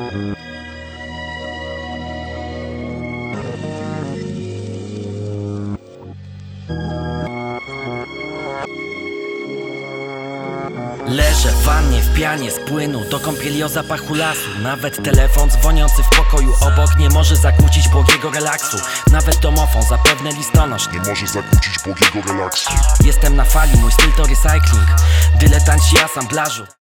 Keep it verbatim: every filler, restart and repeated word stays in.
Leżę w wannie, w pianie z płynu, do kąpieli o zapachu lasu. Nawet telefon dzwoniący w pokoju obok nie może zakłócić błogiego relaksu. Nawet domofon, zapewne listonosz nie może zakłócić błogiego relaksu. Jestem na fali, mój styl to recycling, dyletanci asamblażu.